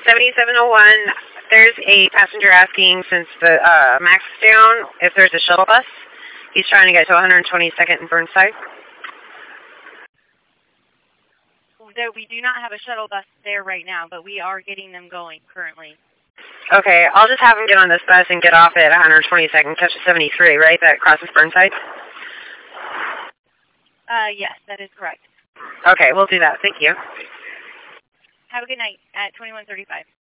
7701, there's a passenger asking, since the Max is down, if there's a shuttle bus. He's trying to get to 122nd and Burnside. We do not have a shuttle bus there right now, but we are getting them going currently. Okay, I'll just have him get on this bus and get off at 122nd, catch the 73, right? That crosses Burnside? Yes, that is correct. Okay, we'll do that. Thank you. Have a good night at 2135.